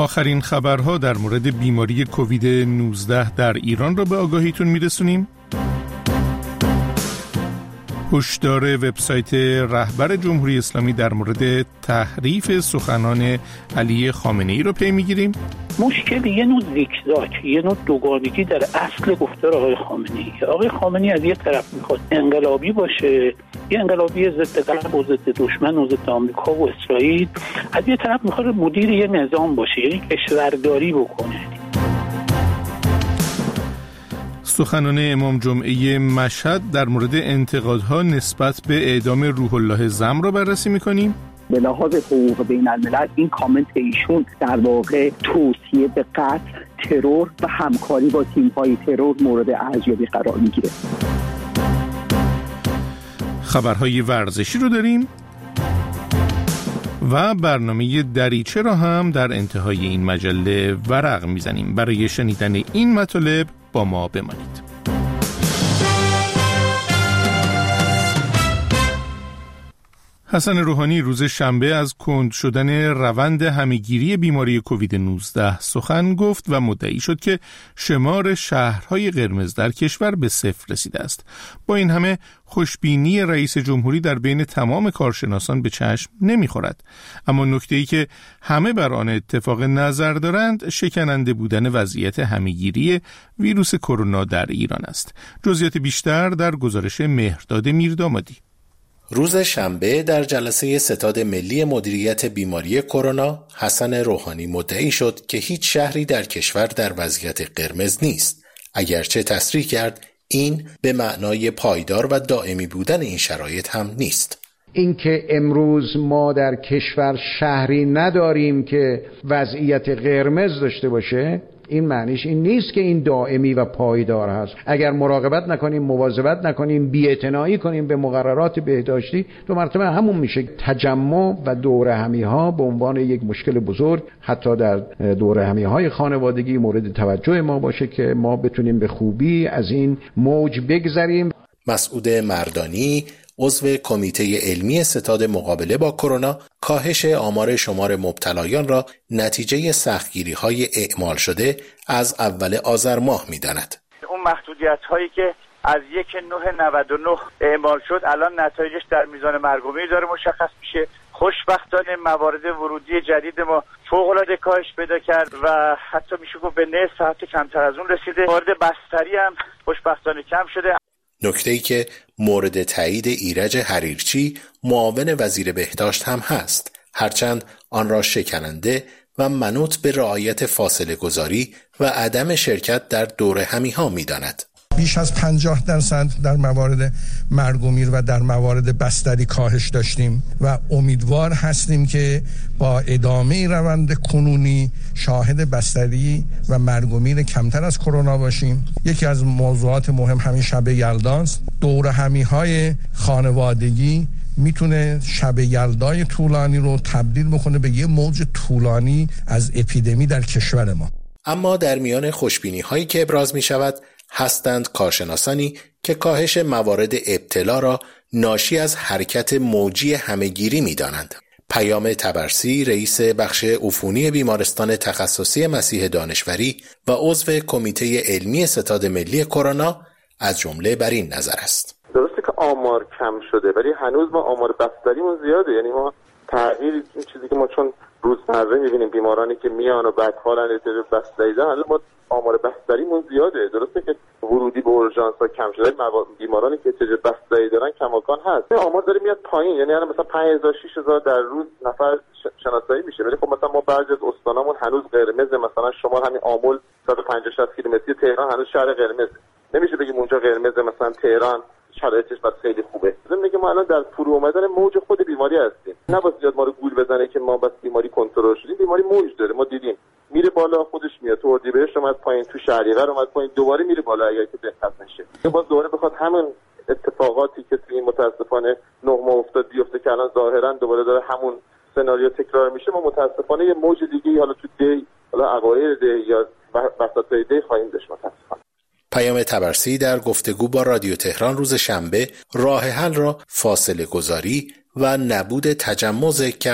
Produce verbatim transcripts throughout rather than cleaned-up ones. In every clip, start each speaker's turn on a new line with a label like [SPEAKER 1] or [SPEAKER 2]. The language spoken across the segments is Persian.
[SPEAKER 1] آخرین خبرها در مورد بیماری کووید نوزده در ایران را به آگاهیتون میرسونیم. هشدار وبسایت رهبر جمهوری اسلامی در مورد تحریف سخنان علی خامنه‌ای رو پی میگیریم.
[SPEAKER 2] مشکل یه نوع زیگزاگ، یه نوع دوگانگی در اصل گفتار آقای خامنه‌ای. آقای خامنه‌ای از یه طرف میخواد انقلابی باشه، یه انقلابی ضد غرب و ضد دشمن و ضد آمریکا و اسرائیل، از یه طرف میخواد مدیر یه نظام باشه، یعنی کشورداری بکنه.
[SPEAKER 1] سخنان امام جمعه مشهد در مورد انتقادها نسبت به اعدام روح الله زم را بررسی می‌کنیم.
[SPEAKER 3] به لحاظ حقوق بین الملل این کامنت ایشون در واقع توصیه به قتل، ترور و همکاری با تیم‌های ترور مورد ارزیابی قرار می‌گیره.
[SPEAKER 1] خبرهای ورزشی رو داریم و برنامه دریچه را هم در انتهای این مجله ورق میزنیم. برای شنیدن این مطالب با ما بمانید. حسن روحانی روز شنبه از کند شدن روند همه‌گیری بیماری کووید نوزده سخن گفت و مدعی شد که شمار شهرهای قرمز در کشور به صفر رسیده است. با این همه خوشبینی رئیس جمهوری در بین تمام کارشناسان به چشم نمیخورد. اما نکته‌ای که همه بر آن اتفاق نظر دارند شکننده بودن وضعیت همه‌گیری ویروس کرونا در ایران است. جزئیات بیشتر در گزارش مهرداد میردامادی.
[SPEAKER 4] روز شنبه در جلسه ستاد ملی مدیریت بیماری کرونا، حسن روحانی مدعی شد که هیچ شهری در کشور در وضعیت قرمز نیست، اگرچه تصریح کرد این به معنای پایدار و دائمی بودن این شرایط هم نیست.
[SPEAKER 5] اینکه امروز ما در کشور شهری نداریم که وضعیت قرمز داشته باشه، این معنیش این نیست که این دائمی و پایدار هست. اگر مراقبت نکنیم، مواظبت نکنیم، بی‌اعتنایی کنیم به مقررات بهداشتی، دو مرتبه همون میشه. تجمع و دوره همی ها به عنوان یک مشکل بزرگ حتی در دوره همی های خانوادگی مورد توجه ما باشه که ما بتونیم به خوبی از این موج بگذریم.
[SPEAKER 4] مسعود مردانی، عضو کمیته علمی ستاد مقابله با کرونا، کاهش آمار شمار مبتلایان را نتیجه سختگیری‌های اعمال شده از اول آذر ماه می‌داند.
[SPEAKER 6] اون محدودیت‌هایی که از یک نه نود و نه اعمال شد الان نتایجش در میزان مرگ و میر داره مشخص میشه. خوشبختانه موارد ورودی جدید ما فوق‌العاده کاهش پیدا کرد و حتی میشه گفت به نصف حتی کمتر از اون رسیده. موارد بستری هم خوشبختانه کم شده.
[SPEAKER 4] نکته‌ای که مورد تایید ایرج حریرچی معاون وزیر بهداشت هم هست، هرچند آن را شکننده و منوط به رعایت فاصله گذاری و عدم شرکت در دوره همی ها می داند.
[SPEAKER 7] بیش از پنجاه درصد در موارد مرگ و میر و در موارد بستری کاهش داشتیم و امیدوار هستیم که با ادامه روند کنونی شاهد بستری و مرگ و میر کمتر از کرونا باشیم. یکی از موضوعات مهم همین شب یلداست. دوره همی های خانوادگی میتونه شب یلدای طولانی رو تبدیل بکنه به یه موج طولانی از اپیدمی در کشور ما.
[SPEAKER 4] اما در میان خوشبینی هایی که ابراز می شود هستند کارشناسانی که کاهش موارد ابتلا را ناشی از حرکت موجی همه‌گیری می دانند. پیام طبرسی، رئیس بخش عفونی بیمارستان تخصصی مسیح دانشوری و عضو کمیته علمی ستاد ملی کرونا از جمله بر این نظر است.
[SPEAKER 8] درسته که آمار کم شده ولی هنوز ما آمار بستریمون زیاده، یعنی ما تغییر این چیزی که ما چون روزمره می‌بینیم بیمارانی که میان و بعد حالا نتیجه بستری دارن، ما آمار بستریمون زیاده. درسته که ورودی به اورژانس‌ها کم شده، بیمارانی که نتیجه بستری دارن کماکان هست. این آمار داره میاد پایین، یعنی الان مثلا پنج هزار شش هزار در روز نفر شناسایی میشه، ولی خب مثلا ما بعضی از استانامون هنوز قرمز، مثلا شما همین آمل صد و پنجاه شصت کیلومتری تهران هنوز شهر قرمز، نمیشه بگیم اونجا قرمز، مثلا تهران شرایطش بس خیلی خوبه. ضمن که ما الان در فرو اومدن موج خود بیماری هستیم. نباید زیاد ما رو گول بزنه که ما بس بیماری کنترل شدیم. بیماری موج داره، ما دیدیم میره بالا خودش میاد، تو اردیبهشت اومد پایین، تو شهریور اومد پایین، دوباره میره بالا اگر که دقت نشه. باز دوباره بخواد همون اتفاقاتی که توی متاسفانه نه ماه افتاد بیفته که الان ظاهرا دوباره داره همون سناریو تکرار میشه، ما متاسفانه یه موج دیگه حالا تو دی، حالا اوایل دی یا وسطای دی خواهیم داشت متاسفانه.
[SPEAKER 4] پیام طبرسی در گفتگو با رادیو تهران روز شنبه راه حل را فاصله گذاری و نبود تجمع ذکر کرد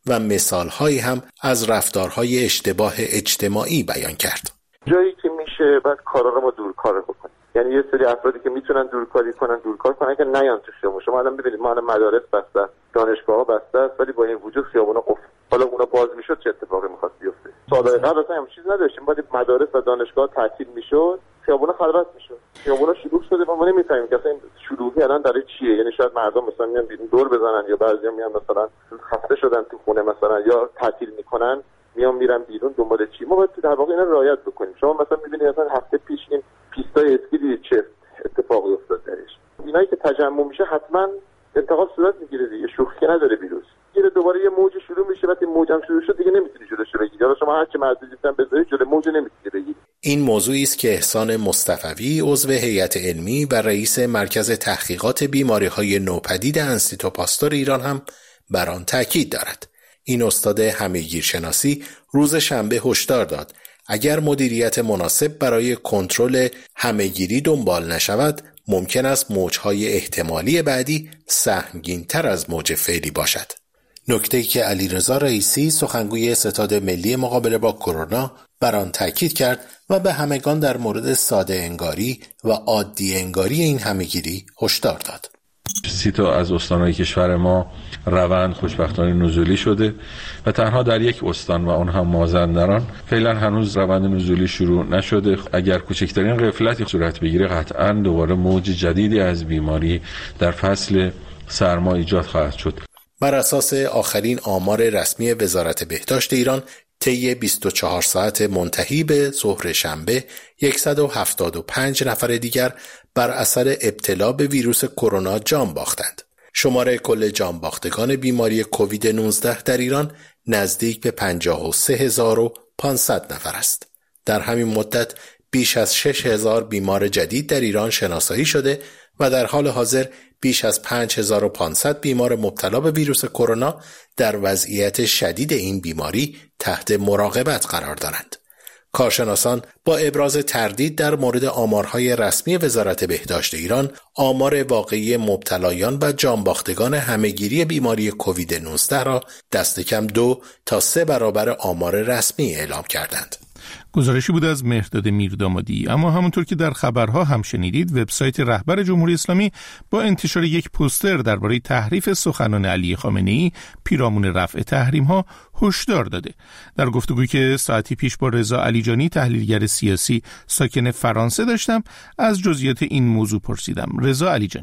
[SPEAKER 4] و مثالهایی هم از رفتارهای اشتباه اجتماعی بیان کرد.
[SPEAKER 8] جایی که میشه بعد کارا رو ما دورکار بکنیم، یعنی یه سری افرادی که میتونن دورکاری کنن دورکار کنن که نیان تو خیابون. شما الان ببینید ما الان مدارس بسته است، دانشگاه‌ها بسته است، ولی با این وجود خیابونا قفل. حالا اونا باز میشد چه اتفاقی می‌خواست بیفته؟ سال‌های قبل اصلا همین چیز نداشتیم، بعد مدارس و دانشگاه تعطیل میشد، خیابونا خلوت میشد. خیابونا شلوغ شده و ما نمی‌فهمیم که اصلا این شلوغی الان داره چیه. یعنی شاید مردم مثلا میان بیرون دور بزنن، یا بعضیا میان مثلا خسته شدن تو خونه مثلا، یا تعطیل میکنن میان میرن بیرون دنبال چی. ما باید در واقع اینا رعایت بکنیم. شما مثلا می‌بینید مثلا هفته پیش این پیستای اسکی چه اتفاقی افتاد درش. اینایی که تجمع میشه حتما انتقاد صورت میگیره دیگه، شوخی نداره ویروس. میره دوباره یه موج شروع میشه، وقتی موج هم شروع شد دیگه نمیتونی جلوش بگیری. حالا شما هر چه محدودیتم بذاری جلوی موج نمیتونی بگیری.
[SPEAKER 4] این موضوعی است که احسان مصطفوی عضو هیئت علمی و رئیس مرکز تحقیقات بیماری‌های نوپدید انستیتو پاستور ایران هم بر آن تاکید دارد. این استاد همه‌گیرشناسی روز شنبه هشدار داد اگر مدیریت مناسب برای کنترل همه‌گیری دنبال نشود، ممکن است موج‌های احتمالی بعدی سهمگین‌تر از موج فعلی باشد. نکته‌ای که علیرضا رئیسی سخنگوی ستاد ملی مقابله با کرونا بر آن تاکید کرد و به همگان در مورد ساده انگاری و عادی انگاری این همه‌گیری هشدار داد.
[SPEAKER 9] سی تا از استان‌های کشور ما روند خوشبختانه نزولی شده و تنها در یک استان و اون هم مازندران فعلا هنوز روند نزولی شروع نشده. اگر کوچکترین غفلتی صورت بگیره قطعاً دوباره موج جدیدی از بیماری در فصل سرما ایجاد خواهد شد.
[SPEAKER 4] بر اساس آخرین آمار رسمی وزارت بهداشت ایران، طی بیست و چهار ساعت منتهی به ظهر شنبه صد و هفتاد و پنج نفر دیگر بر اثر ابتلا به ویروس کرونا جان باختند. شماره کل جان باختگان بیماری کووید نوزده در ایران نزدیک به پنجاه و سه هزار و پانصد نفر است. در همین مدت بیش از شش هزار بیمار جدید در ایران شناسایی شده و در حال حاضر بیش از پنج هزار و پانصد بیمار مبتلا به ویروس کرونا در وضعیت شدید این بیماری تحت مراقبت قرار دارند. کارشناسان با ابراز تردید در مورد آمارهای رسمی وزارت بهداشت ایران، آمار واقعی مبتلایان و جانباختگان همه‌گیری بیماری کووید نوزده را دست کم دو تا سه برابر آمار رسمی اعلام کردند.
[SPEAKER 1] گزارشی بود از مهرداد میردامادی. اما همونطور که در خبرها هم شنیدید، وبسایت رهبر جمهوری اسلامی با انتشار یک پوستر درباره تحریف سخنان علی خامنه‌ای پیرامون رفع تحریم‌ها هشدار داده. در گفتگویی که ساعتی پیش با رضا علیجانی تحلیلگر سیاسی ساکن فرانسه داشتم، از جزئیات این موضوع پرسیدم. رضا علیجانی: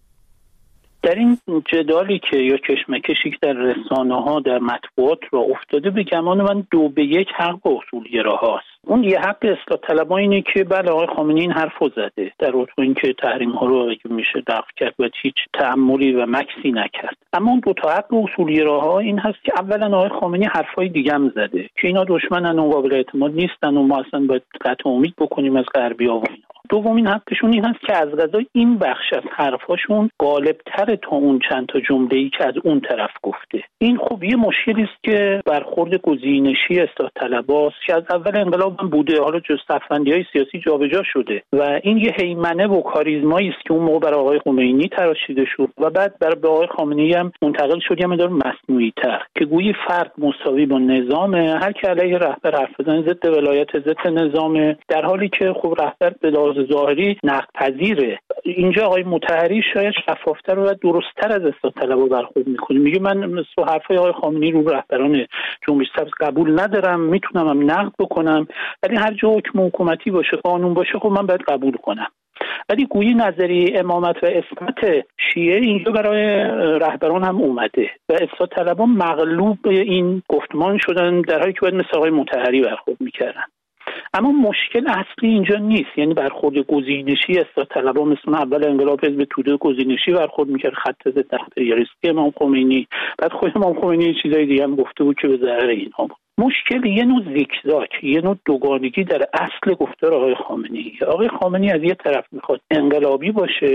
[SPEAKER 2] در این جدالی که یا کشمکشی که در رسانه‌ها در مطبوعات را افتاده، به گمان من دو به یک حق اصولگراهاست. اون یه حق اصلاح طلبها اینه که بله آقای خامنه‌ای این حرفو زده در رابطه با اینکه تحریم‌ها رو اگه میشه دفع کرد و هیچ تأملی و مکسی نکرد. اما اون دو تا حق اصولگراها این هست که اولا آقای خامنه‌ای حرفای دیگه هم زده که اینا دشمنن و قابل اعتماد نیستن و ما اصلا باید قطع امید بکنیم از غربی‌ها و اینا. دومین حقشون این هست که از قضا این بخش از حرفاشون غالب‌تر تا اون چند تا جمله‌ای که از اون طرف گفته. این خب یه مشکلی است که برخورد گزینشی اصلاح طلباست که از اول انقلاب هم بوده، حالا جز صف‌بندی‌های سیاسی جابجا شده و این یه هیمنه و کاریزمایی است که اون موقع برای آقای خمینی تراشیده شد و بعد برای آقای خامنه‌ای هم منتقل شد یه مقدار مصنوعی‌تر که گویی فرد مساوی با نظام، هر کی علیه رهبر حرف بزنه ضد ولایت ضد نظام، در حالی که خب رهبر به لحاظ ظاهری نقد پذیره. اینجا آقای مطهری شاید شفافتر و درست‌تر از اصلاح طلبها برخورد می‌کنه. میگه من مثل حرفای آقای خامنه‌ای رو رهبران جنبش سبز قبول ندارم، میتونم هم نقد بکنم، ولی هر جا حکم حکومتی باشه، قانون باشه، خب من باید قبول کنم. ولی گویی نظریه امامت و عصمت شیعه اینجا برای رهبران هم اومده و اصلاح طلبها مغلوب این گفتمان شدن، در حالی که باید مثل آقای مطهری برخورد می‌کردن. اما مشکل اصلی اینجا نیست، یعنی برخورد گزینشی اصلاح طلبها مثل اول انقلاب حزب توده گزینشی برخورد میکرد، خط ضد تحریریستی امام خمینی، بعد خود امام خمینی چیزای دیگه هم گفته بود که به ضرر اینها بود. مشکل یه نوع زیکزاک، یه نوع دوگانگی در اصل گفتار آقای خامنه‌ای. آقای خامنه‌ای از یه طرف میخواد انقلابی باشه،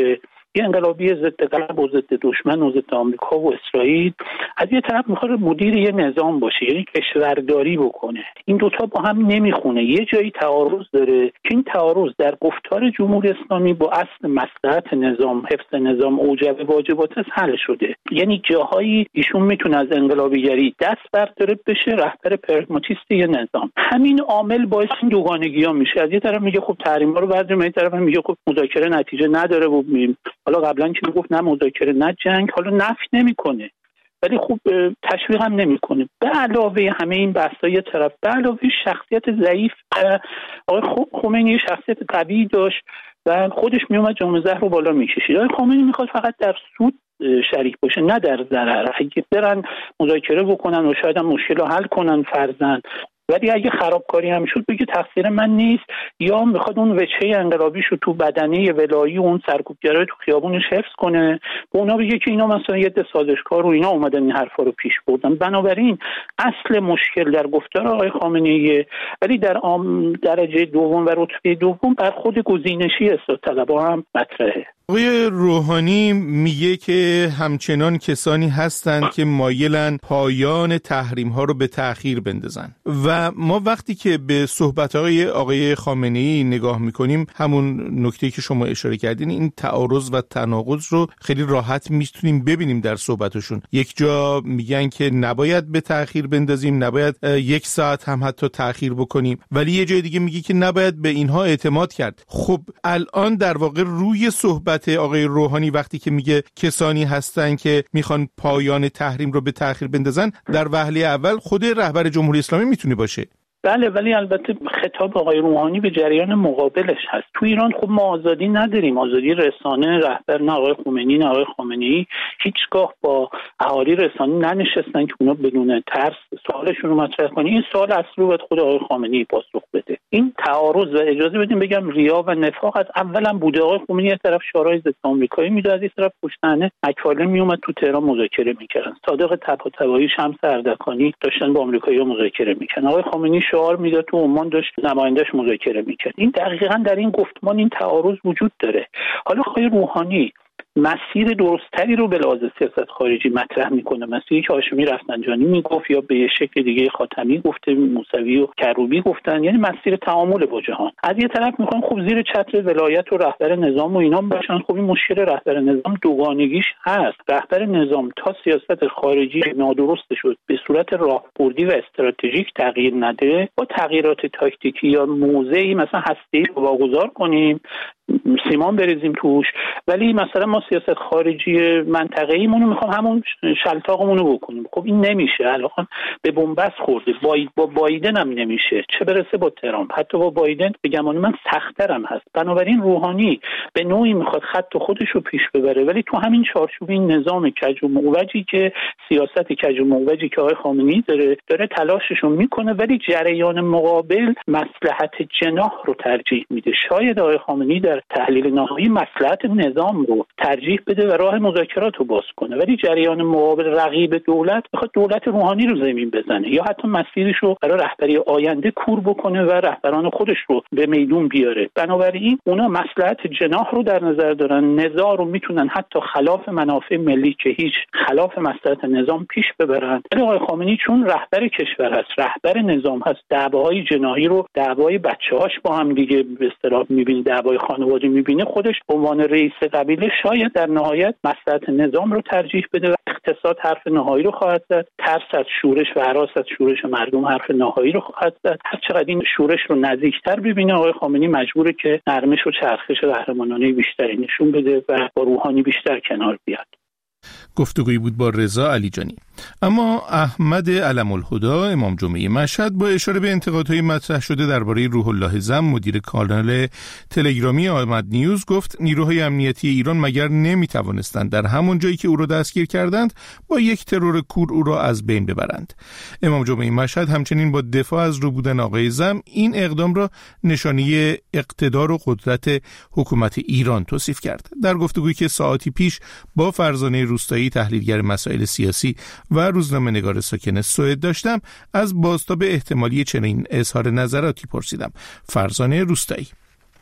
[SPEAKER 2] یه انقلابی ضد غرب و ضد دشمن و ضد آمریکا و اسرائیل، از یه طرف میخواد مدیر یه نظام باشه، یعنی کشورداری بکنه. این دوتا با هم نمیخونه. یه جایی تعارض داره که این تعارض در گفتار جمهوری اسلامی با اصل مصلحت نظام، حفظ نظام، اوجب واجبات حل شده. یعنی جاهایی ایشون میتونه از انقلابیگری دست برداره بشه رهبر پرگماتیست یه نظام. همین عامل باعث این دوگانگی‌ها میشه. از یه طرف میگه خب تحریم‌ها رو برداریم، از یه طرف میگه خب مذاکره نتیجه نداره و میگیم حالا قبلا که میگفت نه مذاکره نه جنگ، حالا نفی نمیکنه ولی خوب تشویق هم نمیکنه. به علاوه همه این بحث‌ها یه طرف، به علاوه شخصیت ضعیف آقای خمینی شخصیت قوی داشت و خودش میومد جام زهر رو بالا میکشید. آقای خمینی میخواد فقط در سود شریک باشه نه در ضرر. اگه برن مذاکره بکنن و شاید هم مشکل رو حل کنن فرضاً، ولی اگه خرابکاری هم شد بگه تقصیر من نیست، یا میخواد اون وجهه انقلابیشو تو بدنه ولایی و اون سرکوبگرای تو خیابونش حفظ کنه، به اونا بگه که اینا مثلا یه عده سازشکار و اینا اومدن این حرفا رو پیش بردن. بنابراین اصل مشکل در گفتار آقای خامنه‌ای، ولی در درجه دوم و رتبه دوم بر خود گزینشی اصلاح طلبها هم مطرحه.
[SPEAKER 1] آقای روحانی میگه که همچنان کسانی هستند که مایلن پایان تحریم ها رو به تأخیر بندازن و ما وقتی که به صحبت های آقای خامنه‌ای نگاه میکنیم، همون نکته که شما اشاره کردین، این تعارض و تناقض رو خیلی راحت میتونیم ببینیم در صحبتشون. یک جا میگن که نباید به تأخیر بندازیم، نباید یک ساعت هم حتی تأخیر بکنیم، ولی یه جای دیگه میگه که نباید به اینها اعتماد کرد. خب الان در واقع روی صحبت آقای روحانی وقتی که میگه کسانی هستن که میخوان پایان تحریم رو به تأخیر بندازن، در وهله اول خود رهبر جمهوری اسلامی میتونه باشه.
[SPEAKER 2] بله، ولی البته خطاب آقای روحانی به جریان مقابلش هست. تو ایران خب ما آزادی نداریم، آزادی رسانه. رهبر نه آقای خمینی نه آقای خامنه‌ای هیچگاه با اهالی رسانه ننشستن که اونا بدون ترس سوالشون رو مطرح کنن. این سوال اصلی رو باید خود آقای خامنه‌ای پاسخ بده. این تعارض و اجازه بدیم بگم ریا و نفاق از اولا بوده. آقای خمینی از طرف شورای ضد آمریکایی میداد، از این طرف پشتانه مکالمه میومد تو تهران مذاکره میکردن. صادق طباطبایی، شمس اردکانی داشتن با آمریکایی‌ها مذاکره میکردن. آقای خامنه‌ای شعار میداد تو عمان داشت نماینده‌اش مذاکره میکرد. این دقیقاً در این گفتمان این تعارض وجود داره. حالا آقای روحانی مسیر درستری رو به لحاظ سیاست خارجی مطرح میکنه، مسیری که هاشمی رفسنجانی میگفت یا به شکل دیگه خاتمی گفته، موسوی و کروبی گفتن، یعنی مسیر تعامل با جهان. از یه طرف میخوان خب زیر چتر ولایت و رهبر نظام و اینا باشن. خب این مشکل رهبر نظام دوگانگیش هست. رهبر نظام تا سیاست خارجی نادرست شد به صورت راهبردی و استراتژیک تغییر نده، با تغییرات تاکتیکی یا موضعی مثلا هسته‌ای رو واگذار کنیم، سیمان بریزیم توش، ولی مثلا ما سیاست خارجی منطقه‌ایمون رو میخوام همون شلتاقمون رو بکنیم. خب این نمیشه. الان به بنبست خورده. باید با بایدن هم نمیشه، چه برسه با ترامپ. حتی با بایدن به گمان من سخت‌ترم هست. بنابراین روحانی به نوعی میخواد خط خودش رو پیش ببره، ولی تو همین چارچوب این نظام کج و معوجی که سیاست کج و معوجی که آقای خامنه‌ای داره داره تلاشش رو میکنه، ولی جریان مقابل مصلحت جناح رو ترجیح میده. شاید آقای خامنه‌ای در تحلیل نهایی مصلحت نظام رو ترجیح بده و راه مذاکرات رو باز کنه، ولی جریان مقابل رقیب دولت میخواد دولت روحانی رو زمین بزنه یا حتی مسیرش رو برای رهبری آینده کور بکنه و رهبران خودش رو به میدون بیاره. بنابراین اونا مصلحت جناح رو در نظر دارن، نزاع رو میتونن حتی خلاف منافع ملی که هیچ خلاف مصلحت نظام پیش ببرن. ولی آقای خامنه‌ای چون رهبر کشور هست، رهبر نظام هست، دعواهای جناحی رو دعوای بچه‌هاش با هم دیگه به اصطلاح می‌بینه، دعوای خانواده می‌بینه، خودش به عنوان رئیس قبیله شاید در نهایت مصلحت نظام رو ترجیح بده و اقتصاد حرف نهایی رو خواهد زد، ترس از شورش و هراس از شورش مردم حرف نهایی رو خواهد زد. هر چقدر این شورش رو نزدیکتر ببینه، آقای خامنه‌ای مجبوره که نرمش و چرخش قهرمانانه بیشتری نشون بده و با روحانی بیشتر کنار بیاد.
[SPEAKER 1] گفتگویی بود با رضا علیجانی. اما احمد علم الهدا امام جمعه مشهد با اشاره به انتقادهای مطرح شده درباره روح الله زم مدیر کانال تلگرامی احمد نیوز گفت نیروهای امنیتی ایران مگر نمیتوانستند در همون جایی که او را دستگیر کردند با یک ترور کور او را از بین ببرند. امام جمعه مشهد همچنین با دفاع از رو بودن آقای زم این اقدام را نشانه اقتدار و قدرت حکومت ایران توصیف کرد. در گفتگویی که ساعتی پیش با فرزانه روستایی تحلیلگر مسائل سیاسی و روزنامه‌نگار ساکن سوئد داشتم، از بازتاب احتمالی چنین اظهار نظراتی پرسیدم. فرزانه روستایی: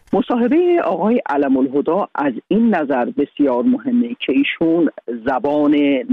[SPEAKER 3] مصاحبه آقای علم الهدی از این نظر بسیار مهمه که ایشون زبان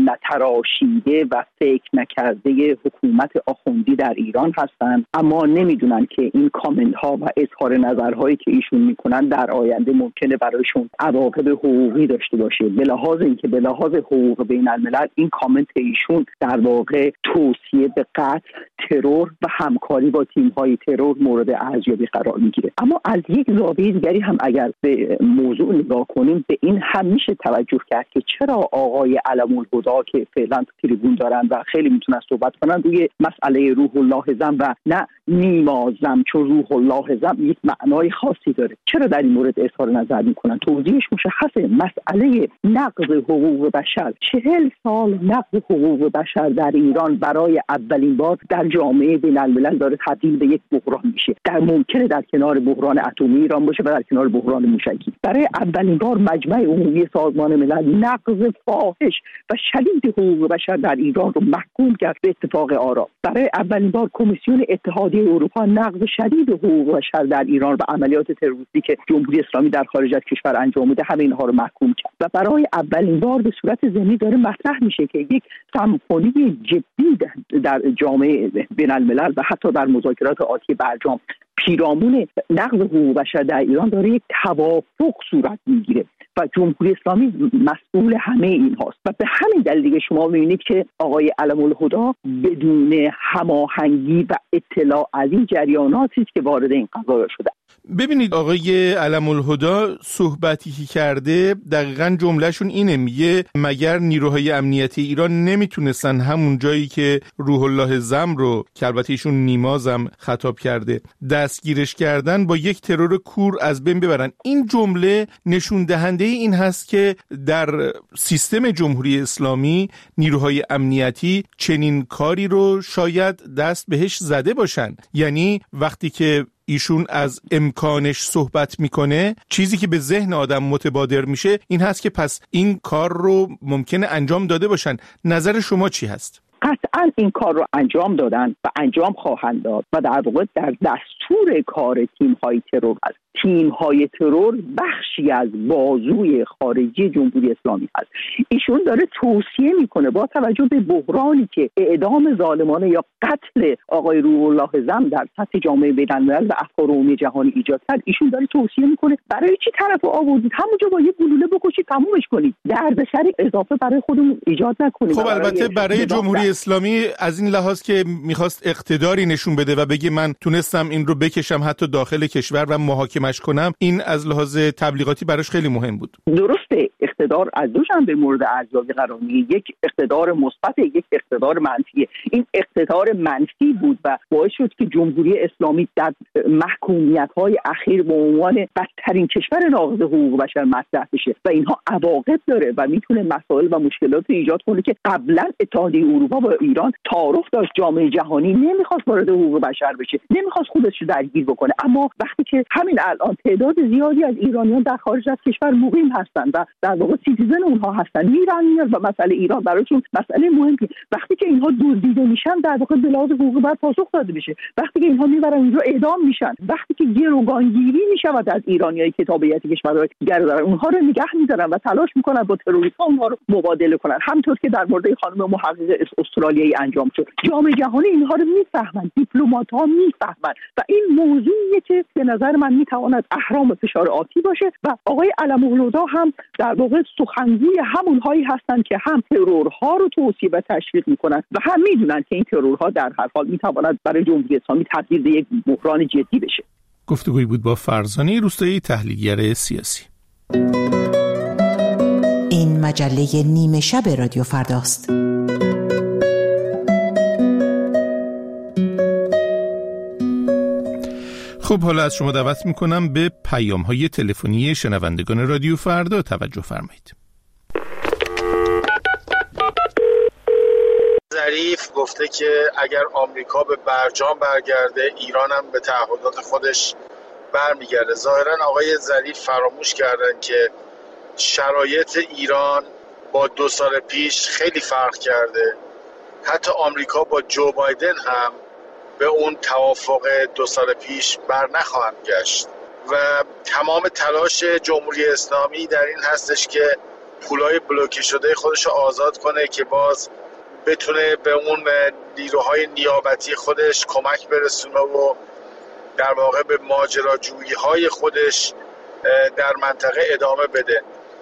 [SPEAKER 3] نتراشیده و فکر نکرده حکومت آخوندی در ایران هستند، اما نمیدونن که این کامنت ها و اظهار نظرهایی که ایشون میکنن در آینده ممکنه برایشون عواقب حقوقی داشته باشه. به لحاظ اینکه به لحاظ حقوق بین الملل این کامنت ایشون در واقع توصیه به قتل، ترور و همکاری با تیم های ترور مورد ارزیابی قرار میگیره. اما از یک زاویه دیگری هم اگر به موضوع نگاه کنیم، به این هم میشه توجه کرد که چرا آقای علم الهدی که فعلا تریبون دارن و خیلی میتونن صحبت کنن روی مسئله روح الله زم و نه نیما زم، چون روح الله زم یک معنای خاصی داره، چرا در این مورد اظهار نظر میکنن؟ توضیحش مشخصه. مسئله نقض حقوق بشر، چهل سال نقض حقوق بشر در ایران برای اولین بار در جامعه بین الملل داره تبدیل به یک بحران میشه. در ممکنه در کنار بحران اتمی ایران باشه و در کنار بحران موشکی. برای اولین بار مجمع عمومی سازمان ملل نقض فاحش و شدید حقوق بشر در ایران رو محکوم کرد به اتفاق آرا. برای اولین بار کمیسیون اتحادیه اروپا نقض شدید حقوق بشر در ایران و عملیات تروریستی که جمهوری اسلامی در خارج از کشور انجام میده همه اینها رو محکوم کرد و برای اولین بار به صورت ضمنی داره مطرح میشه که یک سمفونی جدی در جامعه بین الملل و حتی در مذاکرات آتی برجام پیرامون نقض حقوق بشر در ایران داره یک توافق صورت میگیره و جمهوری اسلامی مسئول همه این هاست و به همین دلیل دیگه شما میبینید که آقای علم الهدی بدون هماهنگی و اطلاع از این جریاناتی که وارد این قضایا شده.
[SPEAKER 1] ببینید آقای علم الهدی صحبتی که کرده دقیقاً جملهشون اینه، میگه مگر نیروهای امنیتی ایران نمیتونستن همون جایی که روح الله زم رو که البته ایشون نیما زم خطاب کرده دستگیرش کردن با یک ترور کور از بین ببرن. این جمله نشون دهنده این هست که در سیستم جمهوری اسلامی نیروهای امنیتی چنین کاری رو شاید دست بهش زده باشن. یعنی وقتی که ایشون از امکانش صحبت میکنه، چیزی که به ذهن آدم متبادر میشه این هست که پس این کار رو ممکنه انجام داده باشن. نظر شما چی هست؟
[SPEAKER 3] قطعا این کار رو انجام دادن و انجام خواهند داد و در واقع در دستور کار تیم‌های ترور است. تیم‌های ترور بخشی از بازوی خارجی جمهوری اسلامی هست. ایشون داره توصیه میکنه با توجه به بحرانی که اعدام ظالمانه یا قتل آقای روح الله زم در سطح جامعه بین‌الملل و افکار عمومی جهانی ایجاد کرد. ایشون داره توصیه میکنه برای چی طرف آوردید، همونجا با یه گلوله بکشید تمومش کنید، دردسر اضافه برای خودمون ایجاد نکنید.
[SPEAKER 1] خب البته برای جمهوری اسلامی از این لحاظ که میخواست اقتداری نشون بده و بگه من تونستم این رو بکشم حتی داخل کشور و محاکمش کنم، این از لحاظ تبلیغاتی براش خیلی مهم بود.
[SPEAKER 3] درسته، اقتدار از دو جنبه مورد ارزیابی قرار میگیره، یک اقتدار مثبت، یک اقتدار منفی. این اقتدار منفی بود و باعث شد که جمهوری اسلامی در محکومیت‌های اخیر به عنوان بدترین کشور ناقض حقوق بشر مطرح بشه و اینها عواقب داره و میتونه مسائل و مشکلات ایجاد کنه که قبلا اتحادیه اروپا با ایران تعارف داشت. جامعه جهانی نمیخواست وارد حقوق بشر بشه، نمیخواست خودش رو درگیر بکنه. اما وقتی که همین الان تعداد زیادی از ایرانیان در خارج از کشور مقیم هستند و در واقع سیتیزن اونها هستن، میرن میان و مسئله ایران براشون مسئله مهمی، وقتی که اینها دزدیده میشن در واقع به لحاظ حقوقی باید پاسخ داده بشه. وقتی که اینها میبرن اینجا اعدام میشن، وقتی که گروگانگیری میشود از ایرانیایی که تابعیت کشورهای دیگر دارن، اونها رو نگه میدارن و تلاش میکنن با تروریست‌ها اونها رو مبادله کنن، همونطور که در مورد خانم محقق استرالیایی انجام شد. جامعه جهانی اینها رو میفهمن، دیپلمات‌ها میفهمن و این موضوعیه که به نظر من میتواند اهرام فشار آتی باشه و آقای علم الهدی هم در واقع سخنگوی همونهایی هستند که هم ترورها رو توصیه و تشویق میکنن و هم میدونن که این ترورها در هر حال میتواند برای جمهوری اسلامی تبدیل به یک بحران جدی بشه.
[SPEAKER 1] گفتگویی بود با فرزانه روستایی، تحلیلگر سیاسی.
[SPEAKER 10] این مجله نیمه شب رادیو فرداست.
[SPEAKER 1] خب حالا از شما دعوت میکنم به پیام‌های تلفنی شنوندگان رادیو فردا توجه فرمایید.
[SPEAKER 11] ظریف گفته که اگر آمریکا به برجام برگرده، ایران هم به تعهدات خودش برمیگرده. ظاهراً آقای ظریف فراموش کردن که شرایط ایران با دو سال پیش خیلی فرق کرده. حتی آمریکا با جو بایدن هم به اون توافق دو سال پیش بر نخواهند گشت و تمام تلاش جمهوری اسلامی در این هستش که پولای بلوکه شده خودش رو آزاد کنه که باز بتونه به اون نیروهای نیابتی خودش کمک برسونه و در واقع به ماجراجویی های خودش در منطقه ادامه بده.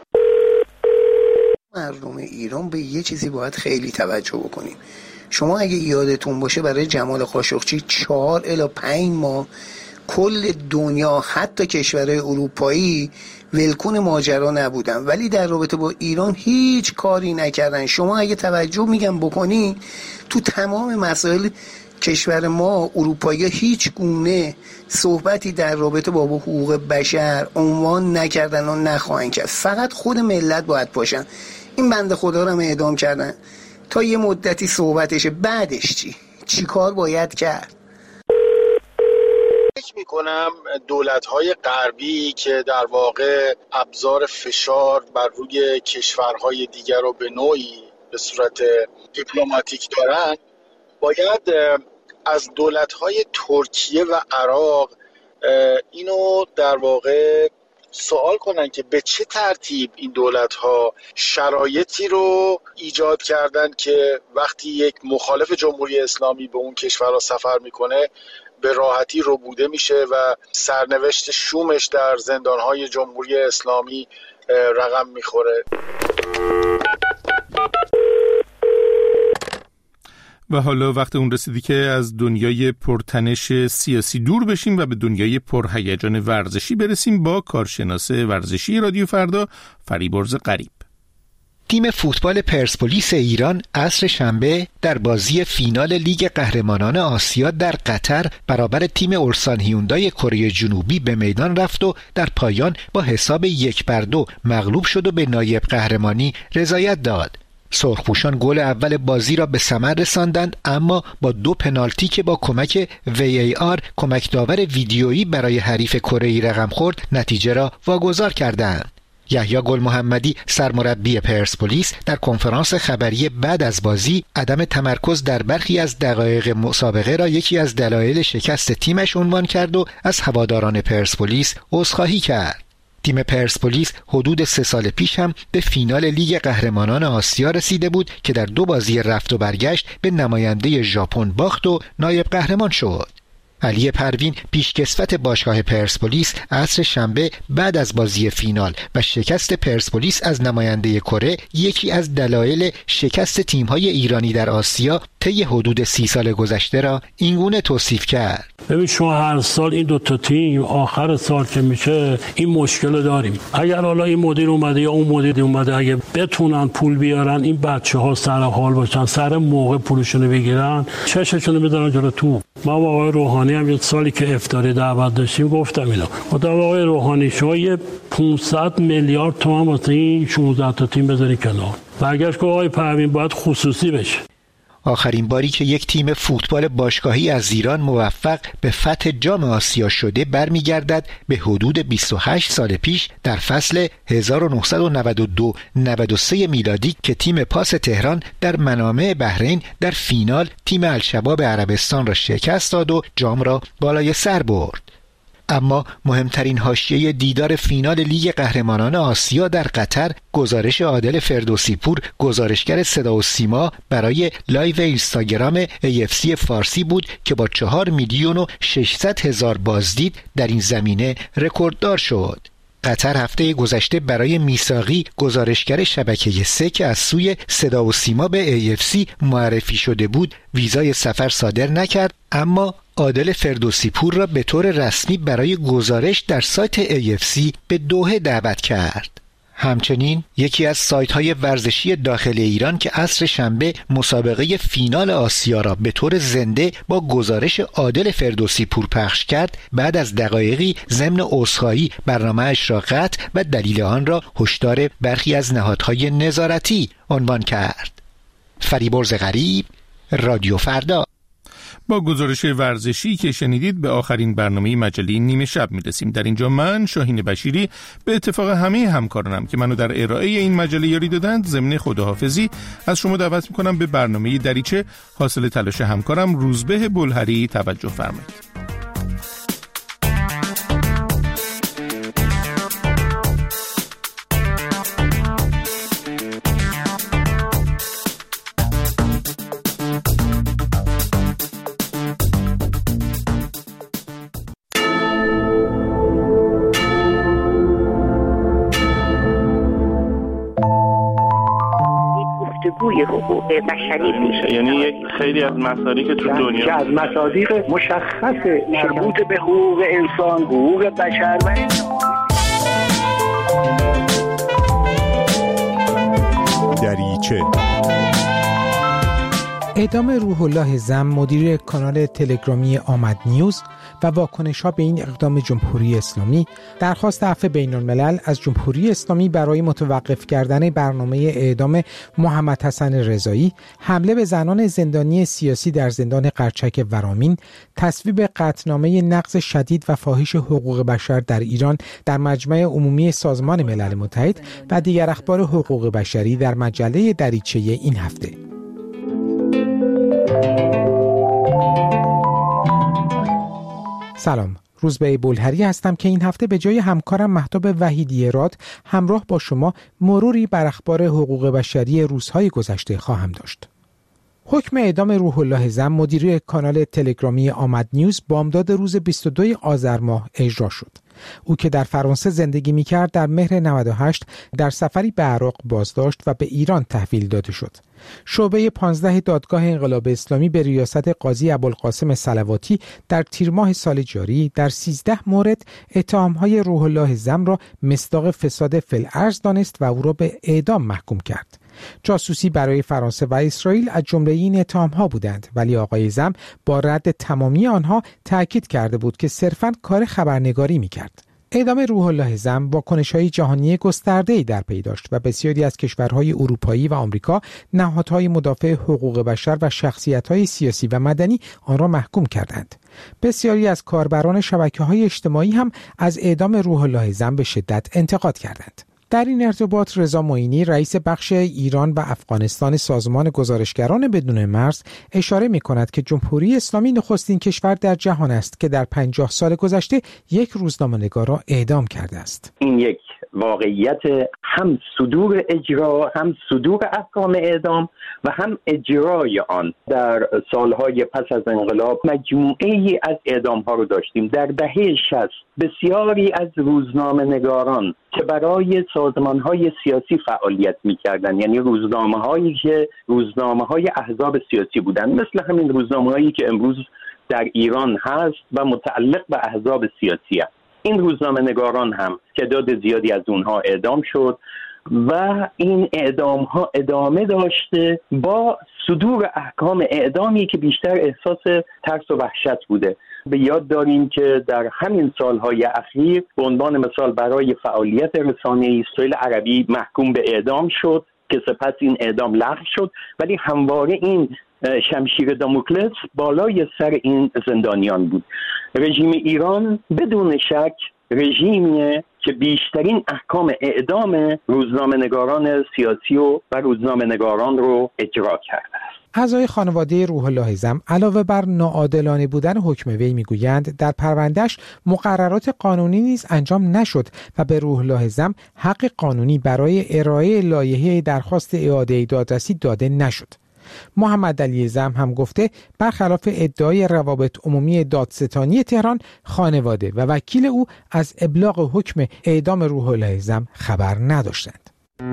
[SPEAKER 12] مردم ایران به یه چیزی باید خیلی توجه بکنیم. شما اگه یادتون باشه برای جمال خاشقچی چهار الی پنج ماه کل دنیا حتی کشورهای اروپایی ولکن ماجرا نبودن، ولی در رابطه با ایران هیچ کاری نکردن. شما اگه توجه میگم بکنی تو تمام مسائل کشور ما اروپایی هیچ گونه صحبتی در رابطه با حقوق بشر عنوان نکردن و نخواهند کرد. فقط خود ملت باید باشن. این بنده خدا رو هم اعدام کردن تا یه مدتی صحبتشه، بعدش چی؟ چی کار باید کرد؟
[SPEAKER 11] فکر میکنم دولت‌های غربی که در واقع ابزار فشار بر روی کشورهای دیگر رو به نوعی به صورت دیپلماتیک دارن، باید از دولت‌های ترکیه و عراق اینو در واقع سوال کنن که به چه ترتیب این دولت‌ها شرایطی رو ایجاد کردن که وقتی یک مخالف جمهوری اسلامی به اون کشورها سفر میکنه به راحتی ربوده میشه و سرنوشت شومش در زندان‌های جمهوری اسلامی رقم میخوره.
[SPEAKER 1] و حالا وقت اون رسیدی که از دنیای پرتنش سیاسی دور بشیم و به دنیای پرهیجان ورزشی برسیم با کارشناس ورزشی رادیو فردا فریبرز غریب.
[SPEAKER 13] تیم فوتبال پرسپولیس ایران عصر شنبه در بازی فینال لیگ قهرمانان آسیا در قطر برابر تیم اولسان هیوندای کره جنوبی به میدان رفت و در پایان با حساب یک بر دو مغلوب شد و به نایب قهرمانی رضایت داد. سرخپوشان گل اول بازی را به ثمر رساندند، اما با دو پنالتی که با کمک وی ای آر کمک داور ویدیویی برای حریف کره‌ای رقم خورد نتیجه را واگذار کردند. یحیی گل محمدی سرمربی پرسپولیس در کنفرانس خبری بعد از بازی عدم تمرکز در برخی از دقایق مسابقه را یکی از دلایل شکست تیمش عنوان کرد و از هواداران پرسپولیس عذرخواهی کرد. تیم پرسپولیس حدود سه سال پیش هم به فینال لیگ قهرمانان آسیا رسیده بود که در دو بازی رفت و برگشت به نماینده ژاپن باخت و نایب قهرمان شد. علی پروین پیشکسوت باشگاه پرسپولیس عصر شنبه بعد از بازی فینال و شکست پرسپولیس از نماینده کره یکی از دلایل شکست تیم‌های ایرانی در آسیا طی حدود سی سال گذشته را اینگونه توصیف کرد.
[SPEAKER 14] ببین شما هر سال این دو تا تیم آخر سال که میشه این مشکل داریم. اگر حالا این مدیر اومده یا اون مدیر اومده اگه بتونن پول بیارن این بچه‌ها سر حال باشن، سر موقع پولشون بگیرن، چششون بذارن جلو تو. ما با آقای روحانی هم یه سالی که افطاری دعوت داشتیم گفتم اینو. خدا آقای روحانی شما یه پانصد میلیارد تومان واسه این شانزده تا تیم بذاری کنار. برگشت که آقای پروین باید خصوصی بشه.
[SPEAKER 13] آخرین باری که یک تیم فوتبال باشگاهی از ایران موفق به فتح جام آسیا شده برمیگردد به حدود بیست و هشت سال پیش در فصل هزار و نهصد و نود و دو نود و سه میلادی که تیم پاس تهران در منامه بحرین در فینال تیم الشباب عربستان را شکست داد و جام را بالای سر برد. اما مهمترین حاشیه دیدار فینال لیگ قهرمانان آسیا در قطر گزارش عادل فردوسی پور، گزارشگر صدا و سیما برای لایو اینستاگرام ای اف سی فارسی بود که با چهار میلیون و ششصد هزار بازدید در این زمینه رکورددار شد. قطر هفته گذشته برای میثاقی گزارشگر شبکه سه که از سوی صدا و سیما به ای اف سی معرفی شده بود ویزای سفر صادر نکرد، اما عادل فردوسی پور را به طور رسمی برای گزارش در سایت ای اف سی به دوحه دعوت کرد. همچنین یکی از سایت‌های ورزشی داخل ایران که عصر شنبه مسابقه فینال آسیا را به طور زنده با گزارش عادل فردوسی پور پخش کرد، بعد از دقایقی ضمن عذرخواهی برنامه‌اش را قطع و دلیل آن را هشدار برخی از نهادهای نظارتی عنوان کرد. فریبرز غریب، رادیو فردا.
[SPEAKER 1] با گزارش ورزشی که شنیدید به آخرین برنامه مجله نیمه شب میرسیم. در اینجا من شاهین بشیری به اتفاق همه همکارانم که منو در ارائه این مجله یاری دادند ضمن خداحافظی از شما دعوت میکنم به برنامه دریچه حاصل تلاش همکارم روزبه بلهری توجه فرمایید.
[SPEAKER 15] روی حقوق بشری میشه.
[SPEAKER 16] یعنی یک خیلی از مسائلی که تو دنیا
[SPEAKER 17] که از مصادیق مشخص مربوط به حقوق انسان، حقوق بشر و
[SPEAKER 18] دریچه.
[SPEAKER 19] اعدام روح الله زم مدیر کانال تلگرامی آمد نیوز و واکنش‌ها به این اقدام جمهوری اسلامی، درخواست عفو بین‌الملل از جمهوری اسلامی برای متوقف کردن برنامه اعدام محمد حسن رضایی، حمله به زنان زندانی سیاسی در زندان قرچک ورامین، تصویب قطعنامه نقض شدید و فاحش حقوق بشر در ایران در مجمع عمومی سازمان ملل متحد و دیگر اخبار حقوق بشری در مجله دریچه این هفته. سلام، روزبه بلهری هستم که این هفته به جای همکارم مهتاب وحیدی راد همراه با شما مروری بر اخبار حقوق بشری روزهای گذشته خواهم داشت. حکم اعدام روح الله زم مدیر کانال تلگرامی آمد نیوز بامداد روز بیست و دوم آذر ماه اجرا شد. او که در فرانسه زندگی می‌کرد در مهر نود و هشت در سفری به عراق بازداشت و به ایران تحویل داده شد. شعبه پانزده دادگاه انقلاب اسلامی به ریاست قاضی ابوالقاسم صلواتی در تیر ماه سال جاری در سیزده مورد اتهام‌های روح الله زم را مصداق فساد فی الارض دانست و او را به اعدام محکوم کرد. جاسوسی برای فرانسه و اسرائیل از جمله این اتهام‌ها بودند، ولی آقای زم با رد تمامی آنها تأکید کرده بود که صرفاً کار خبرنگاری می‌کرد. اعدام روح الله زم واکنش‌های جهانی گسترده‌ای در پی داشت و بسیاری از کشورهای اروپایی و آمریکا نهادهای مدافع حقوق بشر و شخصیت‌های سیاسی و مدنی آن را محکوم کردند. بسیاری از کاربران شبکه‌های اجتماعی هم از اعدام روح الله زم به شدت انتقاد کردند. در این ارتباط رضا معینی رئیس بخش ایران و افغانستان سازمان گزارشگران بدون مرز اشاره می‌کند که جمهوری اسلامی نخستین کشور در جهان است که در پنجاه سال گذشته یک روزنامه‌نگار را اعدام کرده است.
[SPEAKER 17] این یک واقعیت هم صدور اجرا، هم صدور احکام اعدام و هم اجرای آن در سالهای پس از انقلاب مجموعه‌ای از اعدام‌ها رو داشتیم. در دهه شصت بسیاری از روزنامه‌نگاران که برای سازمان‌های سیاسی فعالیت می‌کردند، یعنی روزنامه‌هایی که روزنامه‌های احزاب سیاسی بودند، مثل همین روزنامه‌هایی که امروز در ایران هست و متعلق به احزاب سیاسی هست، این روزنامه‌نگاران هم تعداد زیادی از اونها اعدام شد و این اعدام ها ادامه داشته با صدور احکام اعدامی که بیشتر احساس ترس و وحشت بوده. به یاد داریم که در همین سالهای اخیر به عنوان مثال برای فعالیت رسانه‌ای سهیل عربی محکوم به اعدام شد که سپس این اعدام لغو شد، ولی همواره این شمشیر داموکلس بالای سر این زندانیان بود. رژیم ایران بدون شک رژیمیه که بیشترین احکام اعدام روزنامه‌نگاران سیاسی و و روزنامه‌نگاران رو اجرا کرده است.
[SPEAKER 19] اعضای خانواده روح الله زم علاوه بر ناعادلانه بودن حکم وی میگویند در پروندهش مقررات قانونی نیز انجام نشد و به روح الله زم حق قانونی برای ارائه لایحه درخواست اعاده دادرسی داده نشد. محمد علی زم هم گفته برخلاف ادعای روابط عمومی دادستانی تهران، خانواده و وکیل او از ابلاغ حکم اعدام روح الله زم خبر نداشتند.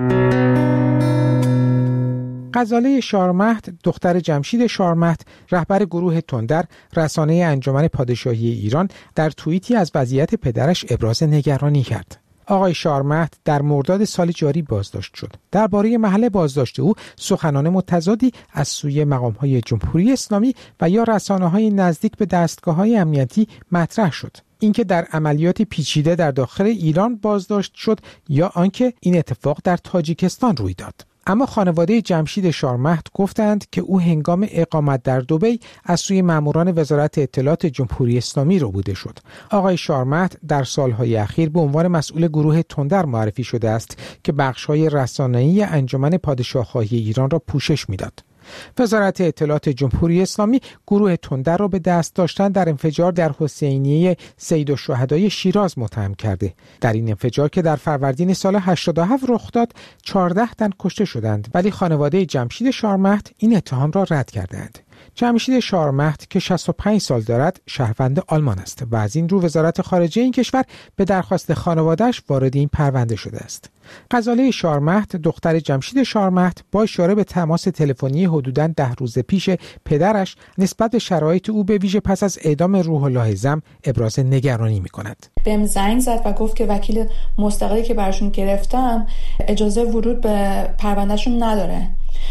[SPEAKER 19] غزاله شارمهد، دختر جمشید شارمهد، رهبر گروه تندر، رسانه انجمن پادشاهی ایران، در توییتی از وضعیت پدرش ابراز نگرانی کرد. آقای شارمهد در مرداد سال جاری بازداشت شد. درباره محل بازداشت او سخنان متضادی از سوی مقام‌های جمهوری اسلامی و یا رسانه‌های نزدیک به دستگاه‌های امنیتی مطرح شد. اینکه در عملیات پیچیده در داخل ایران بازداشت شد یا آنکه این اتفاق در تاجیکستان روی داد. اما خانواده جمشید شارمهد گفتند که او هنگام اقامت در دبی از سوی ماموران وزارت اطلاعات جمهوری اسلامی ربوده شد. آقای شارمهد در سالهای اخیر به عنوان مسئول گروه تندر معرفی شده است که بخش‌های رسانه‌ای انجمن پادشاه‌خواهی ایران را پوشش می‌داد. وزارت اطلاعات جمهوری اسلامی گروه تندر را به دست داشتن در انفجار در حسینیه سید الشهدای شیراز متهم کرده. در این انفجار که در فروردین سال هشتاد و هفت رخ داد، چهارده تن کشته شدند، ولی خانواده جمشید شارمهد این اتهام را رد کردند. جمشید شارمهد که شصت و پنج سال دارد شهروند آلمان است و از این رو وزارت خارجه این کشور به درخواست خانواده‌اش وارد این پرونده شده است. غزاله شارمهد دختر جمشید شارمهد با اشاره به تماس تلفنی حدوداً ده روز پیش پدرش نسبت به شرایط او به ویژه پس از اعدام روح الله زم ابراز نگرانی می‌کند.
[SPEAKER 20] بهم زنگ زد و گفت که وکیل مستقلی که براشون گرفتم اجازه ورود به پروندهشون نداره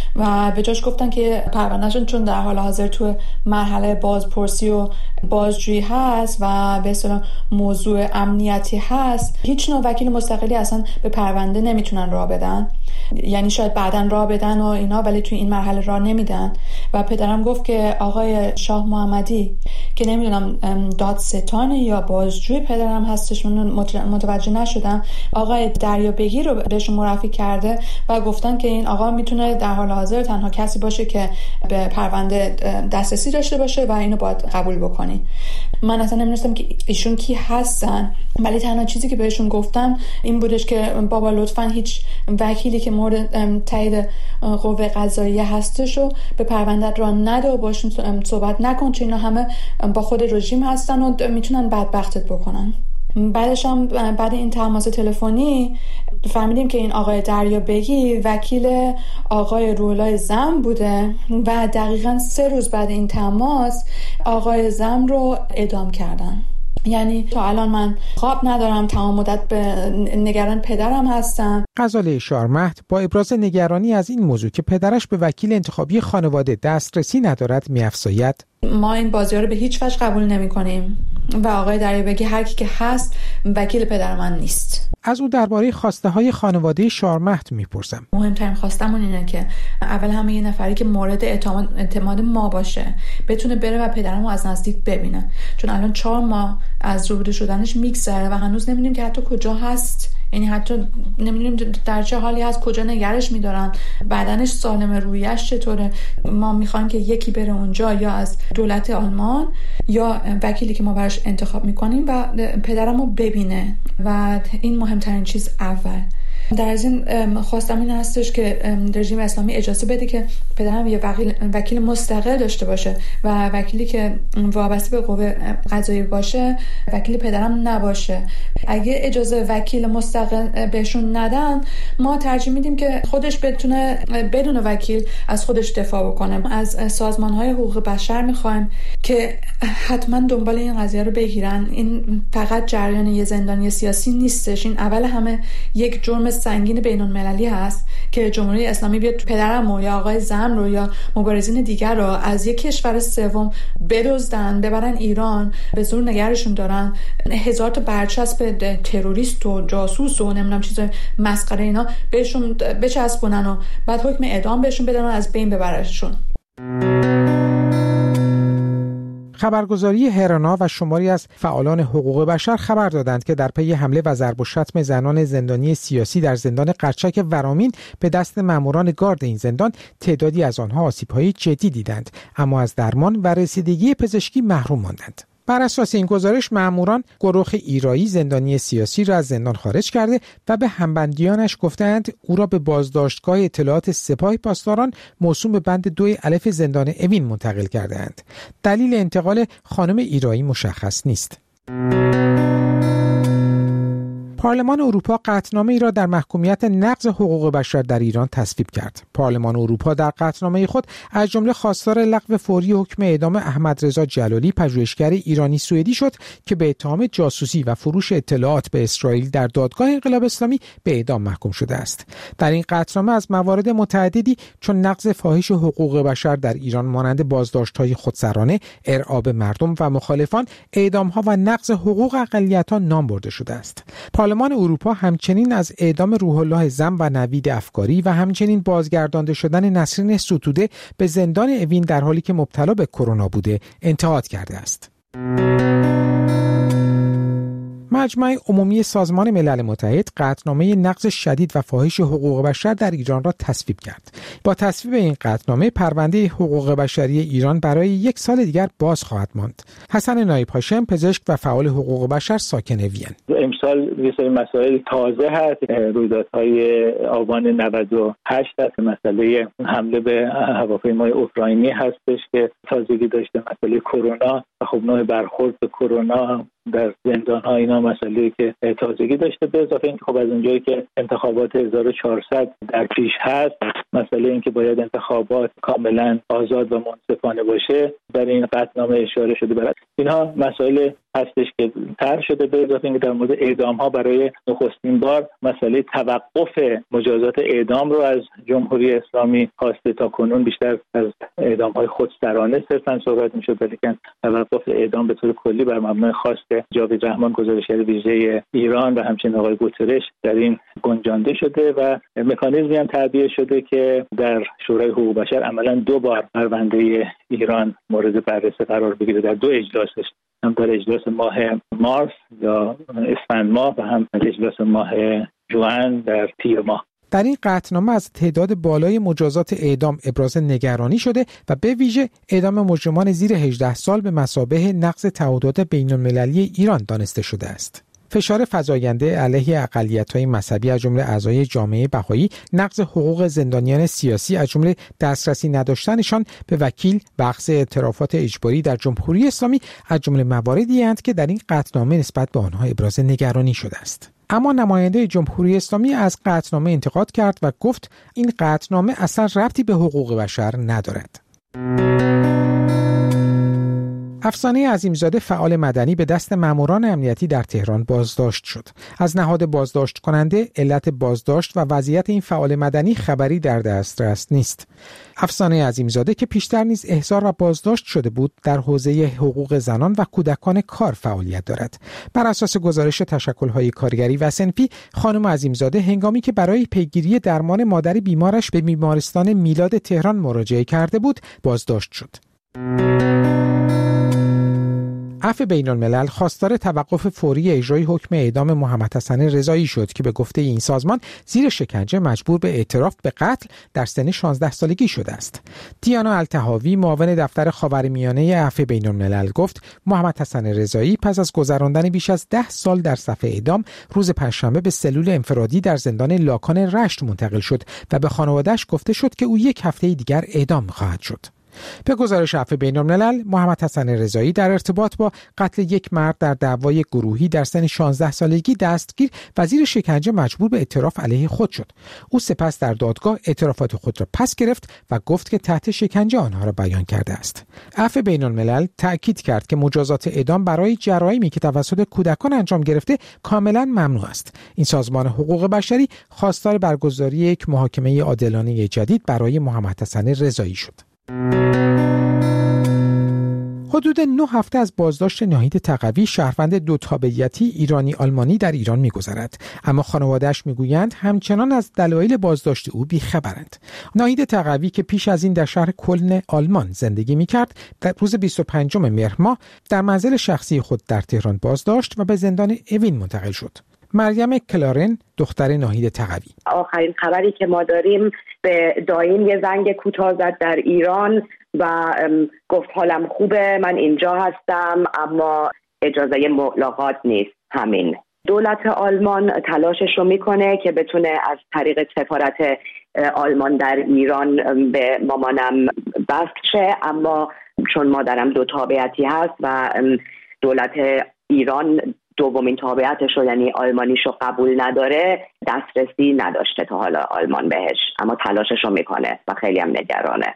[SPEAKER 20] و به جاش گفتن که پروندهشون چون در حال حاضر تو مرحله بازپرسی و بازجویی هست و به اصطلاح موضوع امنیتی هست، هیچ نوع وکیل مستقلی اصلا به پرونده نمیتونن راه بدن. یعنی شاید بعداً راه بدن و اینا، ولی توی این مرحله راه نمیدن. و پدرم گفت که آقای شاه محمدی که نمیدونم دادستان یا بازجوی پدرم هستش، من متوجه نشدم، آقای دریابگی رو بهشون معرفی کرده و گفتن که این آقا میتونه در حال حاضر تنها کسی باشه که به پرونده دسترسی داشته باشه و اینو باید قبول بکنی. من اصلا نمیدونستم که ایشون کی هستن، ولی تنها چیزی که بهشون گفتم این بودش که بابا لطفاً هیچ وکیلی که مورد تایید قوه قضاییه هستش رو به پرونده را نده و باشون صحبت نکن، چون اینا همه با خود رژیم هستن و میتونن بدبختت بکنن. بعدش هم بعد این تماس تلفنی فهمیدیم که این آقای دریابگی وکیل آقای روح الله زم بوده و دقیقاً سه روز بعد این تماس آقای زم رو اعدام کردن. یعنی تا الان من خواب ندارم، تمام مدت به نگران پدرم هستم.
[SPEAKER 19] غزاله شارمهد با ابراز نگرانی از این موضوع که پدرش به وکیل انتخابی خانواده دسترسی ندارد می‌افزاید:
[SPEAKER 20] ما این بازی‌ها رو به هیچ وجه قبول نمی‌کنیم و آقای دریابگی هر کی که هست وکیل پدر من نیست.
[SPEAKER 19] از او درباره خواسته‌های خانواده شارمهد می‌پرسم.
[SPEAKER 20] مهمترین خواستمون اینه که اول همه یه نفری که مورد اعتماد ما باشه بتونه بره و پدرمو از نزدیک ببینه، چون الان چهار ماه از روبرو شدنش میگذره و هنوز نمی‌دونیم که حتی کجا هست. یعنی حتی نمیدونیم در چه حالی هست، کجا نگرش میدارن، بدنش سالمه، رویش چطوره. ما میخوایم که یکی بره اونجا، یا از دولت آلمان یا وکیلی که ما براش انتخاب میکنیم و پدرمو ببینه و این مهمترین چیز اول. در از این خواستم این هستش که رژیم اسلامی اجازه بده که پدرم یه وکیل, وکیل مستقل داشته باشه و وکیلی که وابسته به قوه قضاییه باشه وکیل پدرم نباشه. اگه اجازه وکیل مستقل بهشون ندن، ما ترجیح میدیم که خودش بتونه بدون وکیل از خودش دفاع بکنه. از سازمان‌های حقوق بشر میخوایم که حتما دنبال این قضیه رو بگیرن. این فقط جریان یه زندانی سیاسی نیستش، این اول همه یک جرم سنگین بین‌المللی هست که جمهوری اسلامی بیاد پدرم یا آقای زم رو یا مبارزین دیگر رو از یک کشور سوم بدزدن ببرن ایران، به زور نگرشون دارن، هزار تا برچسب تروریست و جاسوس و نمیدونم چیزای مسخره اینا بهشون بچسبونن و بعد حکم اعدام بهشون بدن و از بین ببرشون.
[SPEAKER 19] خبرگزاری هرانا و شماری از فعالان حقوق بشر خبر دادند که در پی حمله و ضرب و شتم زنان زندانی سیاسی در زندان قرچک ورامین به دست ماموران گارد این زندان، تعدادی از آنها آسیب‌های جدی دیدند، اما از درمان و رسیدگی پزشکی محروم ماندند. بر اساس این گزارش ماموران گروه ایرایی زندانی سیاسی را از زندان خارج کرده و به همبندیانش گفتند او را به بازداشتگاه اطلاعات سپاه پاسداران موسوم به بند دو الف زندان اوین منتقل کرده‌اند. دلیل انتقال خانم ایرایی مشخص نیست. پارلمان اروپا قطعنامه‌ای را در محکومیت نقض حقوق بشر در ایران تصویب کرد. پارلمان اروپا در قطعنامه خود از جمله خواستار لغو فوری حکم اعدام احمد رضا جلالی، پژوهشگر ایرانی سوئدی شد که به اتهام جاسوسی و فروش اطلاعات به اسرائیل در دادگاه انقلاب اسلامی به اعدام محکوم شده است. در این قطعنامه از موارد متعددی چون نقض فاحش حقوق بشر در ایران مانند بازداشت‌های خودسرانه، ارعاب مردم و مخالفان، اعدام‌ها و نقض حقوق اقلیت‌ها نام برده شده است. پارلمان اروپا همچنین از اعدام روح الله زم و نوید افکاری و همچنین بازگردانده شدن نسرین ستوده به زندان اوین در حالی که مبتلا به کرونا بوده انتقاد کرده است. مجمع عمومی سازمان ملل متحد قطعنامه نقض شدید و فاحش حقوق بشر در ایران را تصویب کرد. با تصویب این قطعنامه پرونده حقوق بشری ایران برای یک سال دیگر باز خواهد ماند. حسن نایب هاشم، پزشک و فعال حقوق بشر ساکن وین:
[SPEAKER 21] امسال یه سری مسائل تازه هست. رویدادهای آبان نود و هشت هست، مسئله حمله به هواپیمای اوکراینی هستش که تازگی داشته، مسئله کرونا و خب نوع برخورد به کرونا در زندان‌ها، اینا مسئله که تازگی داشته. به اضافه اینکه خب از اونجایی که انتخابات هزار و چهارصد در پیش هست، مسئله این که باید انتخابات کاملا آزاد و منصفانه باشه در این قطعنامه اشاره شده. برای اینها مسائل هستش که طرح شده. به اضافه اینکه در مورد اعدام‌ها برای نخستین بار مسئله توقف مجازات اعدام رو از جمهوری اسلامی خواسته. تا کنون بیشتر از اعدام‌های خودسرانه صرفاً صحبت می‌شد، ولی که توقف اعدام به طور کلی بر مبنای خواست جاوید رحمان، گزارشگر ویژه ایران، و همچنین آقای گوترش در این گنجانده شده و مکانیزمی هم تعبیه شده که در شورای حقوق بشر عملاً دو بار پرونده ایران مورد بررسی قرار بگیره، در دو اجلاسش، هم در اجلاس ماه مارس یا اسفند ماه و هم در اجلاس ماه ژوئن در تیر ماه.
[SPEAKER 19] در این قطعنامه از تعداد بالای مجازات اعدام ابراز نگرانی شده و به ویژه اعدام مجرمان زیر هجده سال به مثابه نقض تعهدات بین‌المللی ایران دانسته شده است. فشار فزاینده علیه اقلیت‌های مذهبی از جمله اعضای جامعه بهایی، نقض حقوق زندانیان سیاسی از جمله دسترسی نداشتنشان به وکیل و اخذ اعترافات اجباری در جمهوری اسلامی از جمله مواردی هستند که در این قطعنامه نسبت به آنها ابراز نگرانی شده است. اما نماینده جمهوری اسلامی از قطعنامه انتقاد کرد و گفت این قطعنامه اصلا ربطی به حقوق بشر ندارد. افسانه عظیمزاده فعال مدنی به دست ماموران امنیتی در تهران بازداشت شد. از نهاد بازداشت کننده، علت بازداشت و وضعیت این فعال مدنی خبری در دسترس نیست. افسانه عظیمزاده که پیشتر نیز احضار و بازداشت شده بود، در حوزه حقوق زنان و کودکان کار فعالیت دارد. بر اساس گزارش تشکل‌های کارگری و صنفی، خانم عظیمزاده هنگامی که برای پیگیری درمان مادر بیمارش به بیمارستان میلاد تهران مراجعه کرده بود، بازداشت شد. عفو بین‌الملل خواستار توقف فوری اجرای حکم اعدام محمد حسن رضایی شد که به گفته این سازمان زیر شکنجه مجبور به اعتراف به قتل در سن شانزده سالگی شده است. دیانا الطحاوی، معاون دفتر خاورمیانه عفو بین‌الملل، گفت محمد حسن رضایی پس از گذراندن بیش از ده سال در صف اعدام، روز پنجشنبه به سلول انفرادی در زندان لاکان رشت منتقل شد و به خانواده‌اش گفته شد که او یک هفته دیگر اعدام خواهد شد. به گزارش عفو بین‌الملل، محمد حسن رضایی در ارتباط با قتل یک مرد در دعوای گروهی در سن شانزده سالگی دستگیر و زیر شکنجه مجبور به اعتراف علیه خود شد. او سپس در دادگاه اعترافات خود را پس گرفت و گفت که تحت شکنجه آنها را بیان کرده است. عفو بین‌الملل تأکید کرد که مجازات اعدام برای جرایمی که توسط کودکان انجام گرفته کاملا ممنوع است. این سازمان حقوق بشری خواستار برگزاری یک محاکمه عادلانه جدید برای محمد حسن رضایی شد. حدود نه هفته از بازداشت ناهید تقوی، شهروند دو تابعیتی ایرانی آلمانی در ایران می‌گذرد، اما خانواده‌اش می‌گویند همچنان از دلایل بازداشت او بی‌خبرند. ناهید تقوی که پیش از این در شهر کلن آلمان زندگی می‌کرد، در روز بیست و پنجم مهر ماه در منزل شخصی خود در تهران بازداشت و به زندان اوین منتقل شد. مریم کلارن، دختر ناهید تقوی:
[SPEAKER 15] آخرین خبری که ما داریم، به دایم یه زنگ کوتاه زد در ایران و گفت حالم خوبه، من اینجا هستم، اما اجازه ملاقات نیست. همین. دولت آلمان تلاشش رو میکنه که بتونه از طریق سفارت آلمان در ایران به مامانم بست شه، اما چون مادرم دو تابعیتی هست و دولت ایران دومین تابعیتش رو یعنی آلمانیش رو قبول نداره، دسترسی نداشته تا حالا آلمان بهش، اما تلاشش رو میکنه و خیلی هم نگرانه.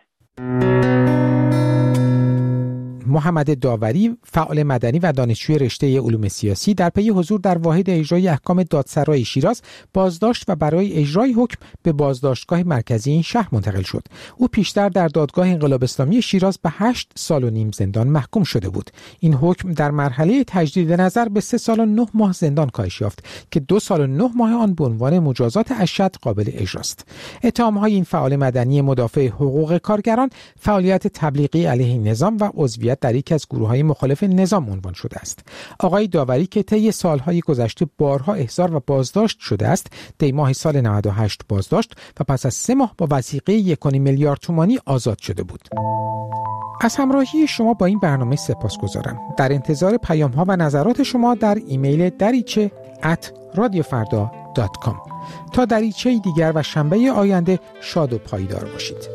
[SPEAKER 19] محمد داوری، فعال مدنی و دانشجوی رشته علوم سیاسی، در پی حضور در واحد اجرای احکام دادسرای شیراز بازداشت و برای اجرای حکم به بازداشتگاه مرکزی این شهر منتقل شد. او پیشتر در دادگاه انقلاب اسلامی شیراز به هشت سال و نیم زندان محکوم شده بود. این حکم در مرحله تجدید نظر به سه سال و نه ماه زندان کاهش یافت که دو سال و نه ماه آن به عنوان مجازات اشد قابل اجراست. اتهام‌های این فعال مدنی مدافع حقوق کارگران، فعالیت تبلیغی علیه نظام و عضویت در یکی از گروه‌های مخالف نظام عنوان شده است. آقای داوری که طی سالهای گذشته بارها احضار و بازداشت شده است، دی ماه سال نود و هشت بازداشت و پس از سه ماه با وثیقه یک و نیم میلیارد تومانی آزاد شده بود. از همراهی شما با این برنامه سپاسگزارم. در انتظار پیام‌ها و نظرات شما در ایمیل دریچه ات رادیو فردا دات کام. تا دریچه دیگر و شنبه آینده شاد و پایدار باشید.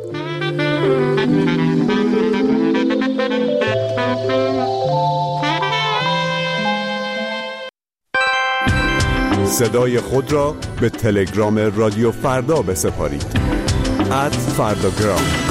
[SPEAKER 18] صدای خود را به تلگرام رادیو فردا بسپارید. ات فرداگرام